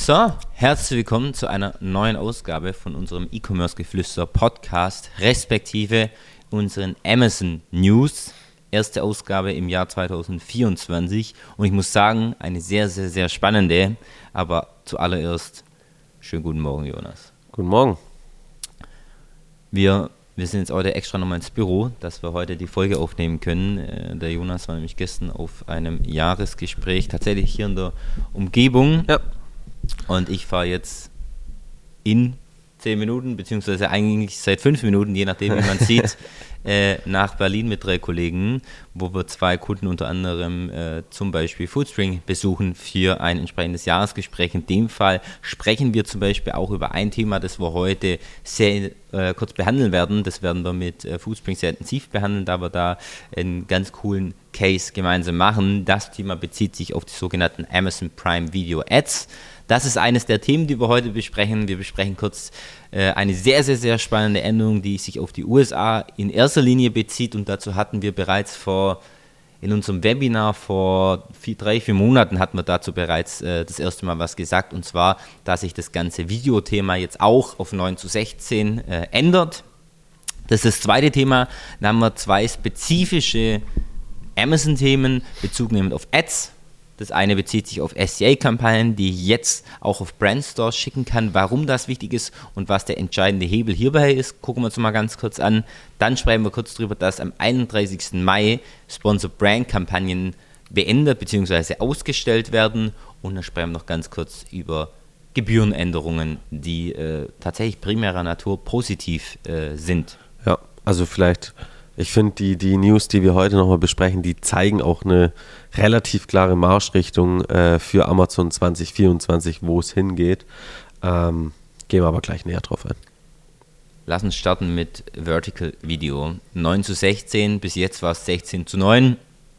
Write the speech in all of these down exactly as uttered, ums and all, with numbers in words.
So, herzlich willkommen zu einer neuen Ausgabe von unserem E-Commerce-Geflüster Podcast, respektive unseren Amazon News. Erste Ausgabe im Jahr zwanzig vierundzwanzig und ich muss sagen, eine sehr, sehr, sehr spannende, aber zuallererst schönen guten Morgen, Jonas. Guten Morgen. Wir, wir sind jetzt heute extra nochmal ins Büro, dass wir heute die Folge aufnehmen können. Der Jonas war nämlich gestern auf einem Jahresgespräch, tatsächlich hier in der Umgebung. Ja. Und ich fahre jetzt in zehn Minuten, beziehungsweise eigentlich seit fünf Minuten, je nachdem, wie man sieht, äh, nach Berlin mit drei Kollegen, wo wir zwei Kunden unter anderem äh, zum Beispiel Foodspring besuchen für ein entsprechendes Jahresgespräch. In dem Fall sprechen wir zum Beispiel auch über ein Thema, das wir heute sehr äh, kurz behandeln werden. Das werden wir mit äh, Foodspring sehr intensiv behandeln, da wir da einen ganz coolen Case gemeinsam machen. Das Thema bezieht sich auf die sogenannten Amazon Prime Video Ads. Das ist eines der Themen, die wir heute besprechen. Wir besprechen kurz äh, eine sehr, sehr, sehr spannende Änderung, die sich auf die U S A in erster Linie bezieht. Und dazu hatten wir bereits vor, in unserem Webinar vor vier, drei, vier Monaten hatten wir dazu bereits äh, das erste Mal was gesagt. Und zwar, dass sich das ganze Videothema jetzt auch auf neun zu sechzehn äh, ändert. Das ist das zweite Thema. Dann haben wir zwei spezifische Amazon-Themen, Bezug nehmend auf Ads. Das eine bezieht sich auf S E A-Kampagnen, die ich jetzt auch auf Brandstores schicken kann. Warum das wichtig ist und was der entscheidende Hebel hierbei ist, gucken wir uns mal ganz kurz an. Dann sprechen wir kurz darüber, dass am einunddreißigsten Mai Sponsor-Brand-Kampagnen beendet bzw. ausgestellt werden. Und dann sprechen wir noch ganz kurz über Gebührenänderungen, die äh, tatsächlich primärer Natur positiv äh, sind. Ja, also vielleicht... Ich finde, die, die News, die wir heute nochmal besprechen, die zeigen auch eine relativ klare Marschrichtung äh, für Amazon zwanzig vierundzwanzig, wo es hingeht. Ähm, gehen wir aber gleich näher drauf ein. Lass uns starten mit Vertical Video. neun zu sechzehn, bis jetzt war es sechzehn zu neun.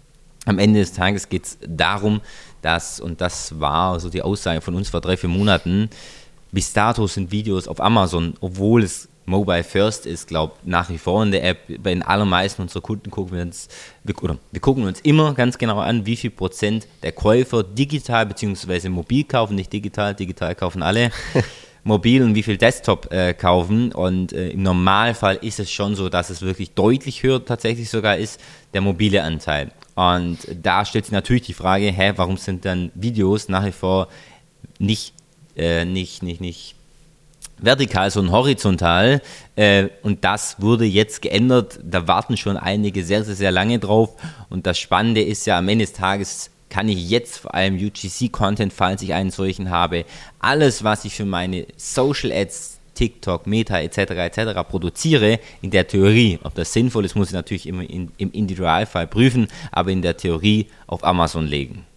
Am Ende des Tages geht es darum, dass, und das war so die Aussage von uns vor drei, vier Monaten, bis dato sind Videos auf Amazon, obwohl es Mobile First ist, glaube ich, nach wie vor in der App. Bei den allermeisten unserer Kunden gucken wir uns, wir, oder wir gucken uns immer ganz genau an, wie viel Prozent der Käufer digital bzw. mobil kaufen, nicht digital, digital kaufen alle, mobil und wie viel Desktop äh, kaufen. Und äh, im Normalfall ist es schon so, dass es wirklich deutlich höher tatsächlich sogar ist, der mobile Anteil. Und da stellt sich natürlich die Frage, hä, warum sind dann Videos nach wie vor nicht, äh, nicht, nicht, nicht, vertikal, sondern horizontal, äh, und das wurde jetzt geändert, da warten schon einige sehr, sehr, sehr lange drauf und das Spannende ist ja, am Ende des Tages kann ich jetzt vor allem U G C-Content, falls ich einen solchen habe, alles, was ich für meine Social Ads, TikTok, Meta et cetera et cetera produziere, in der Theorie, ob das sinnvoll ist, muss ich natürlich immer in, im Individualfall prüfen, aber in der Theorie auf Amazon legen.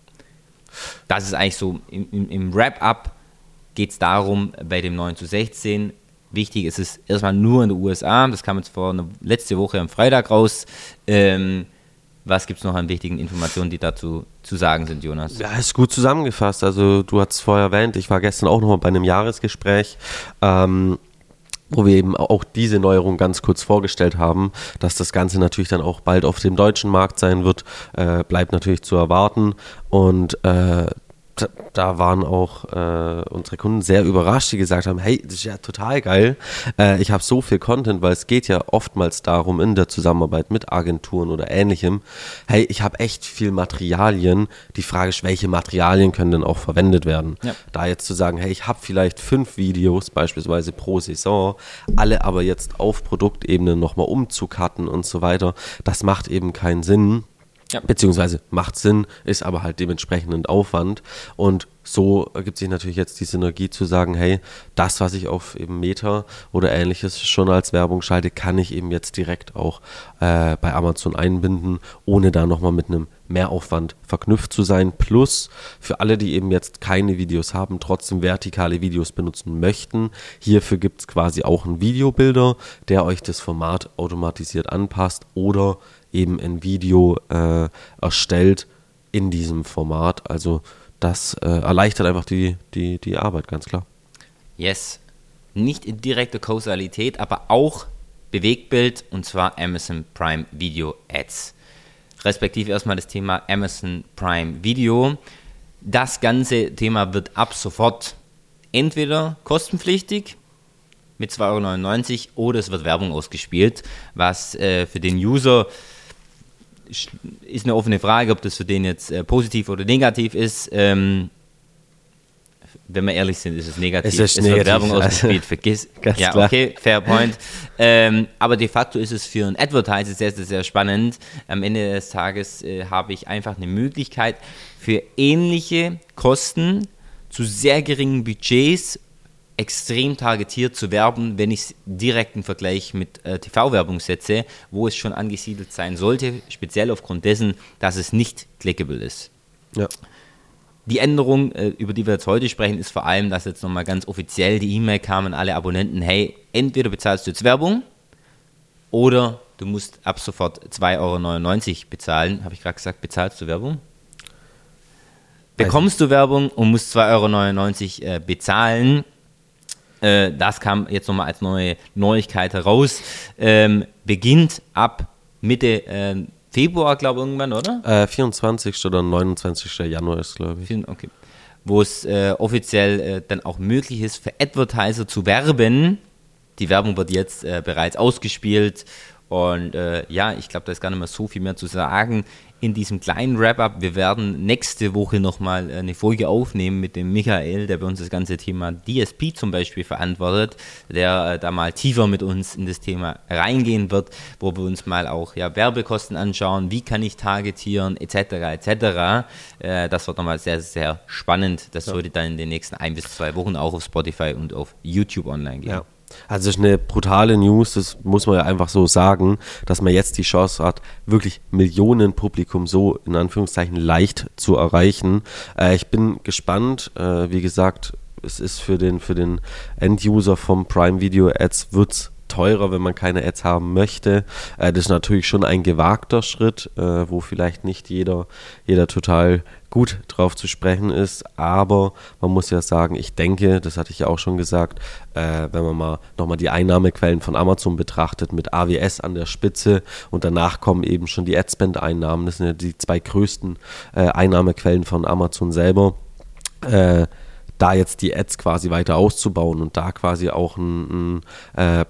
Das ist eigentlich so im, im, im Wrap-up geht es darum, bei dem neun zu sechzehn, wichtig ist es erstmal nur in den U S A, das kam jetzt vor eine, letzte Woche am Freitag raus. Ähm, was gibt es noch an wichtigen Informationen, die dazu zu sagen sind, Jonas? Ja, ist gut zusammengefasst. Also du hast es vorher erwähnt, ich war gestern auch noch mal bei einem Jahresgespräch, ähm, wo wir eben auch diese Neuerung ganz kurz vorgestellt haben, dass das Ganze natürlich dann auch bald auf dem deutschen Markt sein wird, äh, bleibt natürlich zu erwarten und äh, da waren auch äh, unsere Kunden sehr überrascht, die gesagt haben, hey, das ist ja total geil, äh, ich habe so viel Content, weil es geht ja oftmals darum, in der Zusammenarbeit mit Agenturen oder Ähnlichem, hey, ich habe echt viel Materialien, die Frage ist, welche Materialien können denn auch verwendet werden? Ja. Da jetzt zu sagen, hey, ich habe vielleicht fünf Videos beispielsweise pro Saison, alle aber jetzt auf Produktebene nochmal umzucutten und so weiter, das macht eben keinen Sinn. Ja. Beziehungsweise macht Sinn, ist aber halt dementsprechend ein Aufwand und so ergibt sich natürlich jetzt die Synergie zu sagen, hey, das, was ich auf eben Meta oder Ähnliches schon als Werbung schalte, kann ich eben jetzt direkt auch äh, bei Amazon einbinden, ohne da nochmal mit einem Mehraufwand verknüpft zu sein. Plus für alle, die eben jetzt keine Videos haben, trotzdem vertikale Videos benutzen möchten, hierfür gibt es quasi auch einen Videobuilder, der euch das Format automatisiert anpasst oder eben ein Video äh, erstellt in diesem Format. Also das äh, erleichtert einfach die, die, die Arbeit, ganz klar. Yes. Nicht in direkter Kausalität, aber auch Bewegtbild, und zwar Amazon Prime Video Ads. Respektive erstmal das Thema Amazon Prime Video. Das ganze Thema wird ab sofort entweder kostenpflichtig mit zwei Euro neunundneunzig oder es wird Werbung ausgespielt, was äh, für den User ist eine offene Frage, ob das für den jetzt äh, positiv oder negativ ist. Ähm, wenn wir ehrlich sind, ist es negativ. Es, ist es negativ, wird Werbung also, ausgespielt, vergiss. Ganz ja, klar. okay, fair point. ähm, aber de facto ist es für einen Advertiser sehr, sehr, sehr spannend. Am Ende des Tages äh, habe ich einfach eine Möglichkeit, für ähnliche Kosten zu sehr geringen Budgets extrem targetiert zu werben, wenn ich es direkt im Vergleich mit äh, T V-Werbung setze, wo es schon angesiedelt sein sollte, speziell aufgrund dessen, dass es nicht clickable ist. Ja. Die Änderung, äh, über die wir jetzt heute sprechen, ist vor allem, dass jetzt nochmal ganz offiziell die E-Mail kam an alle Abonnenten, hey, entweder bezahlst du jetzt Werbung oder du musst ab sofort zwei Euro neunundneunzig bezahlen. Habe ich gerade gesagt, bezahlst du Werbung? Bekommst du Werbung und musst zwei Euro neunundneunzig äh, bezahlen. Äh, das kam jetzt nochmal als neue Neuigkeit heraus. Ähm, beginnt ab Mitte äh, Februar, glaube ich, irgendwann, oder? Äh, vierundzwanzigsten oder neunundzwanzigsten Januar ist, glaube ich. Okay. Wo es äh, offiziell äh, dann auch möglich ist, für Advertiser zu werben. Die Werbung wird jetzt äh, bereits ausgespielt. Und äh, ja, ich glaube, da ist gar nicht mehr so viel mehr zu sagen. In diesem kleinen Wrap-Up, wir werden nächste Woche nochmal eine Folge aufnehmen mit dem Michael, der bei uns das ganze Thema D S P zum Beispiel verantwortet, der äh, da mal tiefer mit uns in das Thema reingehen wird, wo wir uns mal auch ja, Werbekosten anschauen, wie kann ich targetieren, et cetera et cetera. Äh, das wird nochmal sehr, sehr spannend. Das ja. sollte dann in den nächsten ein bis zwei Wochen auch auf Spotify und auf YouTube online gehen. Ja. Also es ist eine brutale News, das muss man ja einfach so sagen, dass man jetzt die Chance hat, wirklich Millionenpublikum so in Anführungszeichen leicht zu erreichen. Äh, ich bin gespannt, äh, wie gesagt, es ist für den, für den End-User vom Prime Video Ads wird's teurer, wenn man keine Ads haben möchte. Äh, das ist natürlich schon ein gewagter Schritt, äh, wo vielleicht nicht jeder, jeder total gut drauf zu sprechen ist, aber man muss ja sagen, ich denke, das hatte ich ja auch schon gesagt, äh, wenn man mal nochmal die Einnahmequellen von Amazon betrachtet, mit A W S an der Spitze und danach kommen eben schon die Adspend-Einnahmen, das sind ja die zwei größten äh, Einnahmequellen von Amazon selber, äh, da jetzt die Ads quasi weiter auszubauen und da quasi auch ein, ein äh,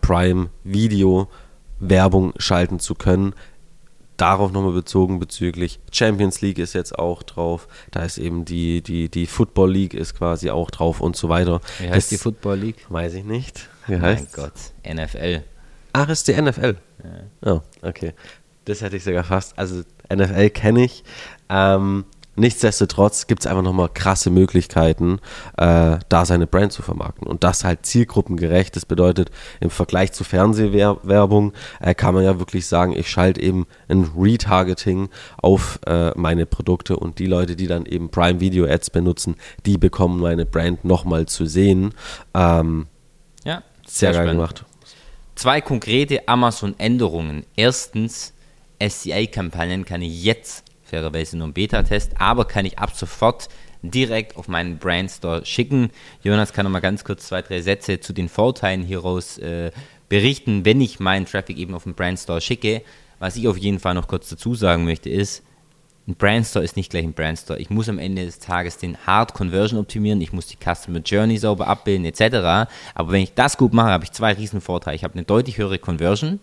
Prime-Video-Werbung schalten zu können. Darauf nochmal bezogen bezüglich Champions League ist jetzt auch drauf, da ist eben die, die, die Football League ist quasi auch drauf und so weiter. Wie heißt das, die Football League? Weiß ich nicht. Wie mein heißt Gott, N F L. Ach, ist die N F L? Ja. Oh, okay. Das hätte ich sogar fast. Also N F L kenne ich. Ähm, Nichtsdestotrotz gibt es einfach nochmal krasse Möglichkeiten, äh, da seine Brand zu vermarkten. Und das halt zielgruppengerecht. Das bedeutet, im Vergleich zu Fernsehwerbung äh, kann man ja wirklich sagen, ich schalte eben ein Retargeting auf äh, meine Produkte und die Leute, die dann eben Prime Video Ads benutzen, die bekommen meine Brand nochmal zu sehen. Ähm, ja, sehr, sehr geil gemacht. Zwei konkrete Amazon-Änderungen. Erstens, S C A-Kampagnen kann ich jetzt fairerweise nur ein Beta-Test, aber kann ich ab sofort direkt auf meinen Brandstore schicken. Jonas kann noch mal ganz kurz zwei, drei Sätze zu den Vorteilen hieraus äh, berichten, wenn ich meinen Traffic eben auf den Brandstore schicke. Was ich auf jeden Fall noch kurz dazu sagen möchte ist, ein Brandstore ist nicht gleich ein Brandstore. Ich muss am Ende des Tages den Hard Conversion optimieren, ich muss die Customer Journey sauber abbilden et cetera. Aber wenn ich das gut mache, habe ich zwei riesen Vorteile. Ich habe eine deutlich höhere Conversion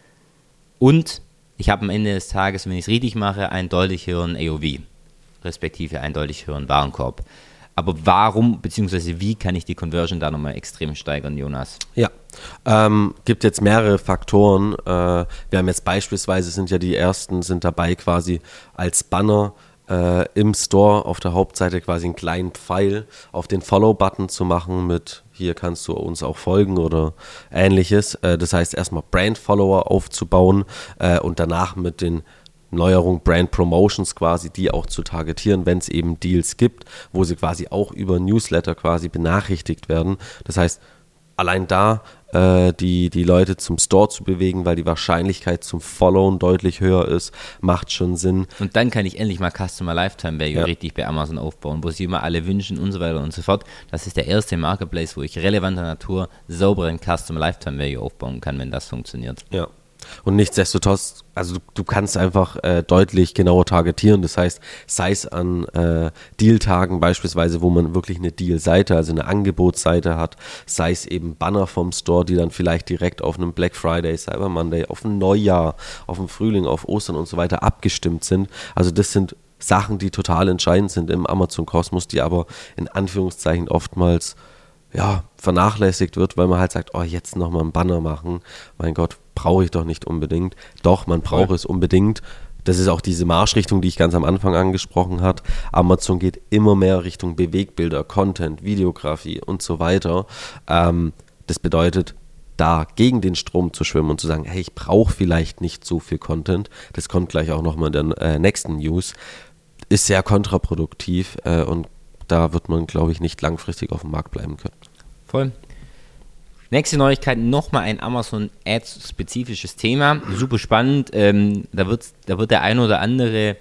und ich habe am Ende des Tages, wenn ich es richtig mache, einen deutlich höheren A O V, respektive einen deutlich höheren Warenkorb. Aber warum, beziehungsweise wie kann ich die Conversion da nochmal extrem steigern, Jonas? Ja, ähm, gibt jetzt mehrere Faktoren. Äh, wir haben jetzt beispielsweise, sind ja die ersten, sind dabei quasi als Banner äh, im Store auf der Hauptseite quasi einen kleinen Pfeil auf den Follow-Button zu machen mit hier kannst du uns auch folgen oder ähnliches. Äh, das heißt erstmal Brand-Follower aufzubauen äh, und danach mit den Neuerungen Brand Promotions quasi, die auch zu targetieren, wenn es eben Deals gibt, wo sie quasi auch über Newsletter quasi benachrichtigt werden. Das heißt, allein da äh, die, die Leute zum Store zu bewegen, weil die Wahrscheinlichkeit zum Followen deutlich höher ist, macht schon Sinn. Und dann kann ich endlich mal Customer Lifetime Value ja. richtig bei Amazon aufbauen, wo sie immer alle wünschen und so weiter und so fort. Das ist der erste Marketplace, wo ich relevanter Natur sauberen Customer Lifetime Value aufbauen kann, wenn das funktioniert. Ja. Und nichtsdestotrotz, also du, du kannst einfach äh, deutlich genauer targetieren. Das heißt, sei es an äh, Deal-Tagen beispielsweise, wo man wirklich eine Deal-Seite, also eine Angebotsseite hat, sei es eben Banner vom Store, die dann vielleicht direkt auf einem Black Friday, Cyber Monday, auf ein Neujahr, auf den Frühling, auf Ostern und so weiter abgestimmt sind. Also das sind Sachen, die total entscheidend sind im Amazon-Kosmos, die aber in Anführungszeichen oftmals ja, vernachlässigt wird, weil man halt sagt, oh, jetzt nochmal einen Banner machen. Mein Gott, brauche ich doch nicht unbedingt. Doch, man braucht Voll. es unbedingt. Das ist auch diese Marschrichtung, die ich ganz am Anfang angesprochen habe. Amazon geht immer mehr Richtung Bewegbilder, Content, Videografie und so weiter. Ähm, das bedeutet, da gegen den Strom zu schwimmen und zu sagen, hey, ich brauche vielleicht nicht so viel Content, das kommt gleich auch nochmal in der äh, nächsten News, ist sehr kontraproduktiv äh, und da wird man, glaube ich, nicht langfristig auf dem Markt bleiben können. Voll. Nächste Neuigkeit, nochmal ein Amazon-Ads-spezifisches Thema. Super spannend. Ähm, da, wird, da wird der ein oder andere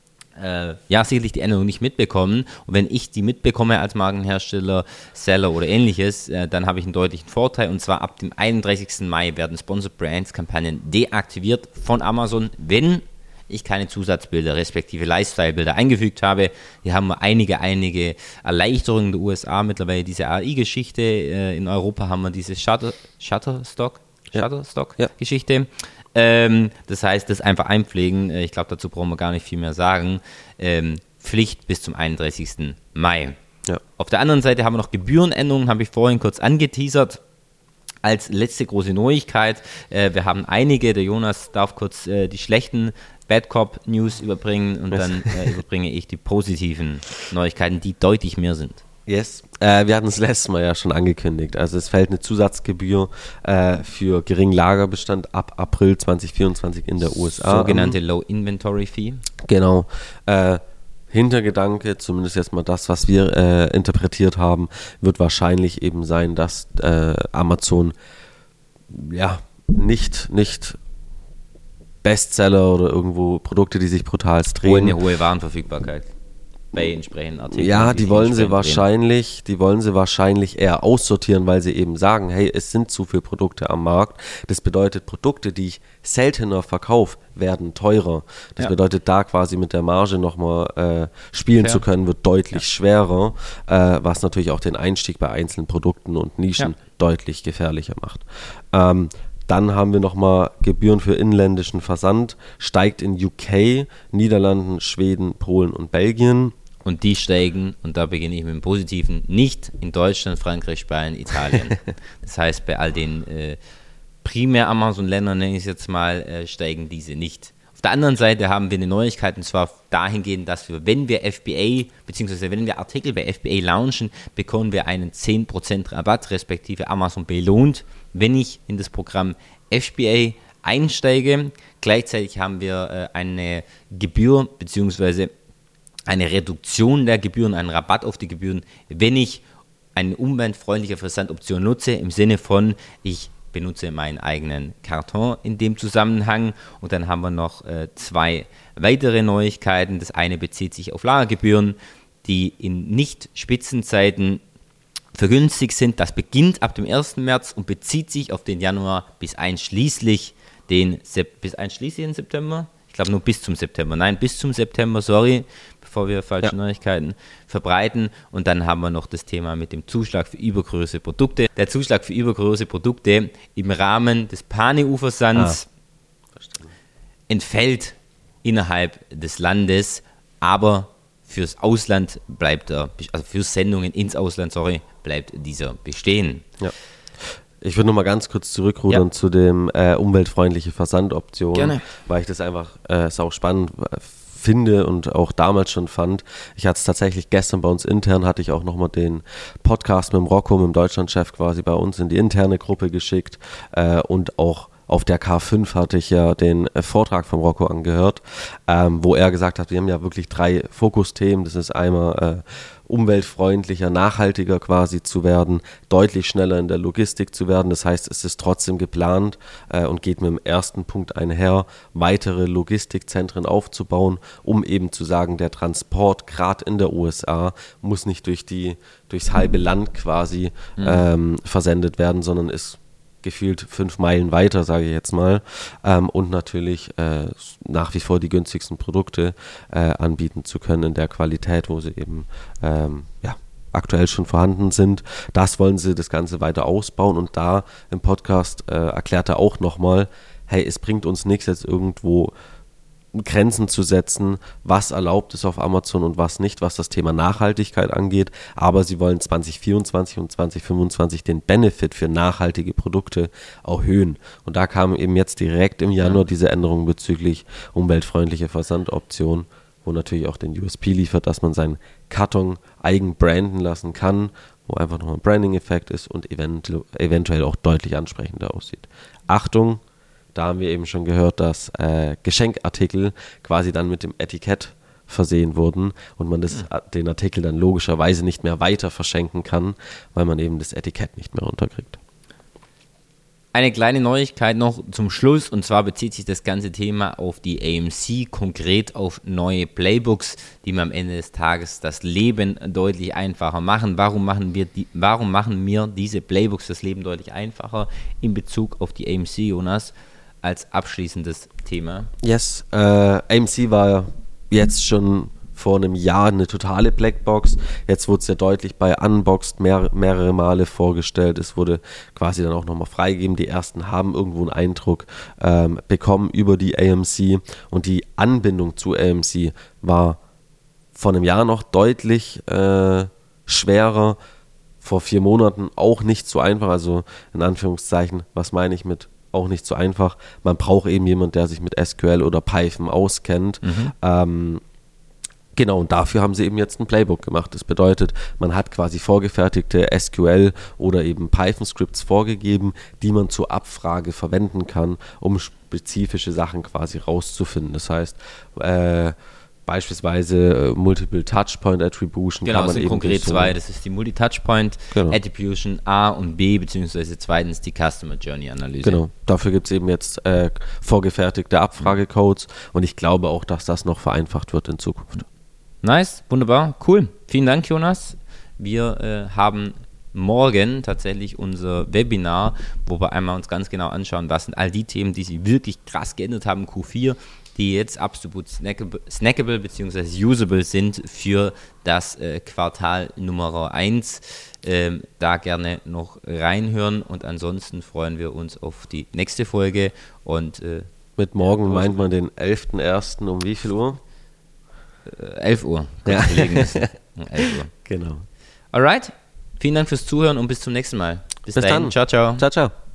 äh, ja sicherlich die Änderung nicht mitbekommen. Und wenn ich die mitbekomme als Markenhersteller, Seller oder ähnliches, äh, dann habe ich einen deutlichen Vorteil. Und zwar ab dem einunddreißigsten Mai werden Sponsored Brands-Kampagnen deaktiviert von Amazon, wenn ich keine Zusatzbilder respektive Lifestyle-Bilder eingefügt habe. Hier haben wir einige, einige Erleichterungen in den U S A, mittlerweile diese A I-Geschichte. Äh, in Europa haben wir diese Shutter, Shutterstock, ja. Shutterstock-Geschichte. Ja. Ähm, das heißt, das einfach einpflegen. Ich glaube, dazu brauchen wir gar nicht viel mehr sagen. Ähm, Pflicht bis zum einunddreißigsten Mai. Ja. Auf der anderen Seite haben wir noch Gebührenänderungen, habe ich vorhin kurz angeteasert. Als letzte große Neuigkeit, äh, wir haben einige, der Jonas darf kurz äh, die schlechten Bad Cop News überbringen und yes. dann äh, überbringe ich die positiven Neuigkeiten, die deutlich mehr sind. Yes, äh, wir hatten es letztes Mal ja schon angekündigt. Also es fällt eine Zusatzgebühr äh, für geringen Lagerbestand ab April zwanzig vierundzwanzig in der U S A. Sogenannte Low Inventory Fee. Genau. Äh, Hintergedanke, zumindest jetzt mal das, was wir äh, interpretiert haben, wird wahrscheinlich eben sein, dass äh, Amazon ja nicht, nicht Bestseller oder irgendwo Produkte, die sich brutal drehen. Ohne eine hohe Warenverfügbarkeit bei entsprechenden Artikeln. Ja, die, die wollen sie wahrscheinlich, die wollen sie wahrscheinlich eher aussortieren, weil sie eben sagen, hey, es sind zu viele Produkte am Markt. Das bedeutet, Produkte, die ich seltener verkaufe, werden teurer. Das ja. bedeutet, da quasi mit der Marge nochmal äh, spielen Fair. zu können, wird deutlich ja. schwerer, äh, was natürlich auch den Einstieg bei einzelnen Produkten und Nischen ja. deutlich gefährlicher macht. Ähm, Dann haben wir nochmal Gebühren für inländischen Versand, steigt in U K, Niederlanden, Schweden, Polen und Belgien. Und die steigen, und da beginne ich mit dem Positiven, nicht in Deutschland, Frankreich, Spanien, Italien. Das heißt, bei all den äh, primär Amazon-Ländern, nenne ich es jetzt mal, äh, steigen diese nicht. Auf der anderen Seite haben wir eine Neuigkeit, und zwar dahingehend, dass wir, wenn wir F B A, beziehungsweise wenn wir Artikel bei F B A launchen, bekommen wir einen zehn Prozent Rabatt, respektive Amazon belohnt, wenn ich in das Programm F B A einsteige. Gleichzeitig haben wir äh, eine Gebühr, beziehungsweise eine Reduktion der Gebühren, einen Rabatt auf die Gebühren, wenn ich eine umweltfreundliche Versandoption nutze, im Sinne von, ich benutze meinen eigenen Karton in dem Zusammenhang. Und dann haben wir noch äh, zwei weitere Neuigkeiten. Das eine bezieht sich auf Lagergebühren, die in Nicht-Spitzenzeiten vergünstigt sind. Das beginnt ab dem ersten März und bezieht sich auf den Januar bis einschließlich den, Sep- bis einschließlich den September. Ich glaube nur bis zum September. Nein, bis zum September, sorry, bevor wir falsche ja. Neuigkeiten verbreiten. Und dann haben wir noch das Thema mit dem Zuschlag für übergroße Produkte. Der Zuschlag für übergroße Produkte im Rahmen des Pan E U-Versands ah. entfällt innerhalb des Landes, aber fürs Ausland bleibt er, also für Sendungen ins Ausland, sorry, bleibt dieser bestehen. Ja. Ich würde noch mal ganz kurz zurückrudern ja. zu dem äh, umweltfreundliche Versandoption, Gerne. Weil ich das einfach äh, sau spannend finde und auch damals schon fand. Ich hatte es tatsächlich gestern bei uns intern, hatte ich auch nochmal den Podcast mit dem Rocco, mit dem Deutschlandchef quasi bei uns in die interne Gruppe geschickt äh, und auch auf der K fünf hatte ich ja den äh, Vortrag vom Rocco angehört, ähm, wo er gesagt hat, wir haben ja wirklich drei Fokusthemen. Das ist einmal äh, umweltfreundlicher, nachhaltiger quasi zu werden, deutlich schneller in der Logistik zu werden. Das heißt, es ist trotzdem geplant äh, und geht mit dem ersten Punkt einher, weitere Logistikzentren aufzubauen, um eben zu sagen, der Transport gerade in der U S A muss nicht durch die, durchs halbe Land quasi mhm. ähm, versendet werden, sondern ist gefühlt fünf Meilen weiter, sage ich jetzt mal, ähm, und natürlich äh, nach wie vor die günstigsten Produkte äh, anbieten zu können in der Qualität, wo sie eben ähm, ja, aktuell schon vorhanden sind. Das wollen sie das Ganze weiter ausbauen und da im Podcast äh, erklärt er auch nochmal, hey, es bringt uns nichts jetzt irgendwo Grenzen zu setzen, was erlaubt ist auf Amazon und was nicht, was das Thema Nachhaltigkeit angeht, aber sie wollen zwanzig vierundzwanzig und zwanzig fünfundzwanzig den Benefit für nachhaltige Produkte erhöhen und da kam eben jetzt direkt im Januar diese Änderung bezüglich umweltfreundliche Versandoption, wo natürlich auch den U S P liefert, dass man seinen Karton eigen branden lassen kann, wo einfach noch ein Branding-Effekt ist und eventu- eventuell auch deutlich ansprechender aussieht. Achtung, da haben wir eben schon gehört, dass äh, Geschenkartikel quasi dann mit dem Etikett versehen wurden und man das, den Artikel dann logischerweise nicht mehr weiter verschenken kann, weil man eben das Etikett nicht mehr runterkriegt. Eine kleine Neuigkeit noch zum Schluss, und zwar bezieht sich das ganze Thema auf die A M C, konkret auf neue Playbooks, die mir am Ende des Tages das Leben deutlich einfacher machen. Warum machen wir, die, warum machen mir diese Playbooks das Leben deutlich einfacher in Bezug auf die A M C, Jonas, als abschließendes Thema? Yes, äh, A M C war jetzt schon vor einem Jahr eine totale Blackbox. Jetzt wurde es ja deutlich bei Unboxed mehr, mehrere Male vorgestellt. Es wurde quasi dann auch nochmal freigegeben. Die ersten haben irgendwo einen Eindruck ähm, bekommen über die A M C und die Anbindung zu A M C war vor einem Jahr noch deutlich äh, schwerer. Vor vier Monaten auch nicht so einfach. Also in Anführungszeichen, was meine ich mit auch nicht so einfach? Man braucht eben jemanden, der sich mit S Q L oder Python auskennt. Mhm. Ähm, Genau, und dafür haben sie eben jetzt ein Playbook gemacht. Das bedeutet, man hat quasi vorgefertigte S Q L oder eben Python-Scripts vorgegeben, die man zur Abfrage verwenden kann, um spezifische Sachen quasi rauszufinden. Das heißt, äh, beispielsweise äh, Multiple Touchpoint Attribution. Genau, kann man das sind eben konkret so zwei. Das ist die Multi-Touchpoint genau. Attribution A und B, beziehungsweise zweitens die Customer Journey Analyse. Genau, dafür gibt es eben jetzt äh, vorgefertigte Abfragecodes und ich glaube auch, dass das noch vereinfacht wird in Zukunft. Nice, wunderbar, cool. Vielen Dank, Jonas. Wir äh, haben morgen tatsächlich unser Webinar, wo wir einmal uns ganz genau anschauen, was sind all die Themen, die sich wirklich krass geändert haben in Q vier, die jetzt absolut snackable, snackable bzw. usable sind für das äh, Quartal Nummer eins. Ähm, da gerne noch reinhören und ansonsten freuen wir uns auf die nächste Folge. Und äh, mit morgen ja, meint man den elften ersten um wie viel Uhr? elf Uhr. Ja. elf Uhr. Genau. Alright. Vielen Dank fürs Zuhören und bis zum nächsten Mal. Bis, bis dahin. dann. Ciao, ciao. Ciao, ciao.